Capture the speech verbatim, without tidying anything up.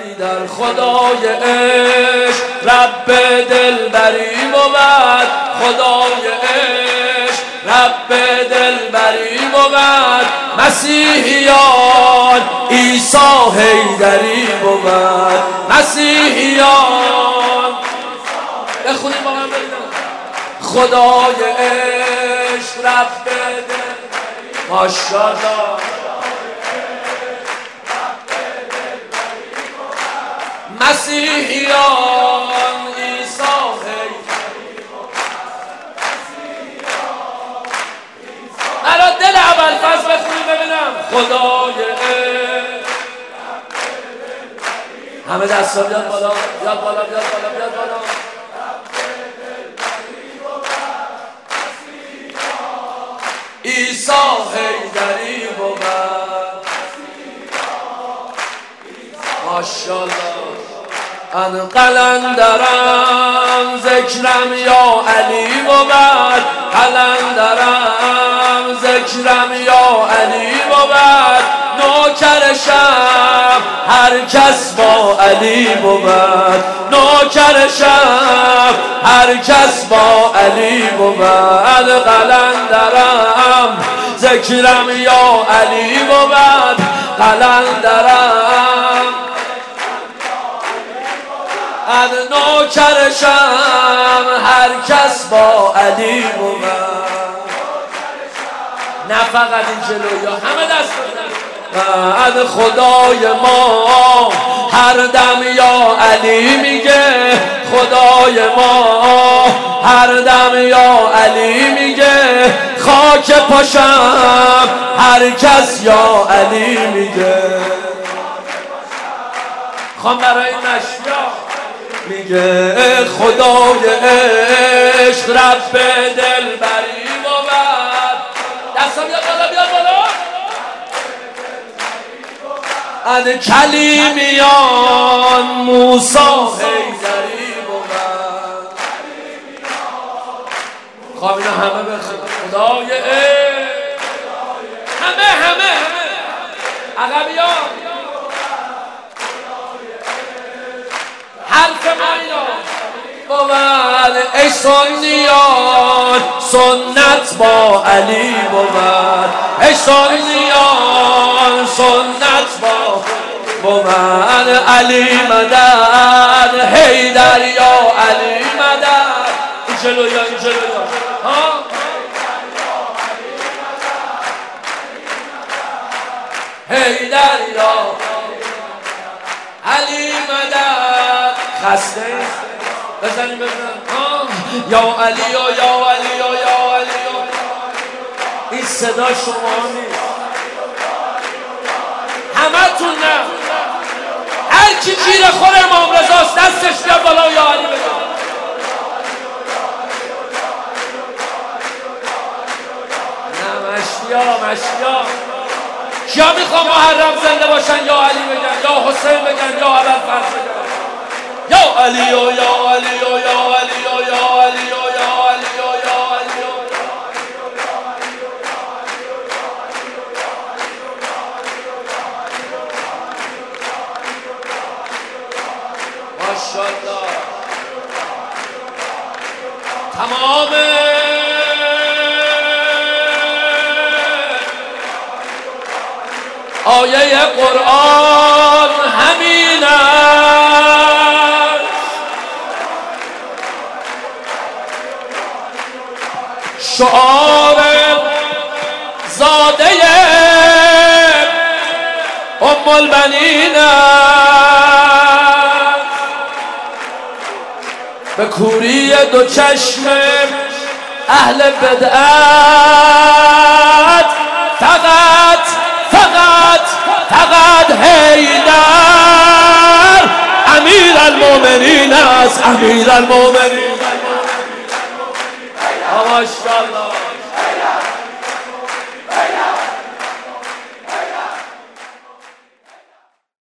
حیدر خدای عشق رب دلبری بود، خدای عشق رب دلبری بود، مسیحیان عیسی حیدری بود، مسیحیان بخونیم با من ببینم خدای عشق رب دلبری ماشاءالله مسیحیان عیسی حیدری مرا دل ابوالفضل بخونیم ببینم خدای عشق همه دستا بیاد بالا بیاد بالا بیاد بالا بیاد بالا عیسی حیدری بود ماشاءالله ان قلندرم ذکرم یا علی بود، قلندرم ذکرم یا علی بود، نوکرشم هر کس با علی بود، نوکرشم هر کس با علی بود، قلندرم ذکرم یا علی بود، قلندرم از نوکرشم هر کس با علی بود، نه فقط این جلویا همه دست از خدای ما هر دم یا علی میگه، خدای ما هر دم یا علی میگه، خاک پاشم هر کس یا علی میگه، خوام برای مشیا میگه خدای عشق رب دلبری بود، دستا بیاد بالا بیاد بالا از کلیمیان موسی حیدری بود، خواه اینا همه بخون خدای عشق همه همه همه عقبیان حرف ما اینا بود ای سنیان سنت با علی بود، ای سنیان سنت با بود، علی مدد حیدر یا علی مدد این جلویا این جلویا ها حیدر یا علی مدد خسته بزنیم بزنیم یا علی یا یا علی یا یا علی این صدا شما نیست همه تون نه هر کی گیر خور امام رضاست دستش بیا بالا یا علی بزن نه مشتیا مشتیا کیا میخوام محرم زنده باشن یا علی بگن یا حسین بگن یا ابوالفضل بگن یا علی یا یا علی یا یا علی یا یا علی یا یا علی یا یا علی ماشاءالله تمام آیه قرآن همین است شعار زاده ام البنین است به کوری دو چشم اهل بدعت فقط فقط فقط حیدر امیر المومنین است امیر المومنین ماشاءالله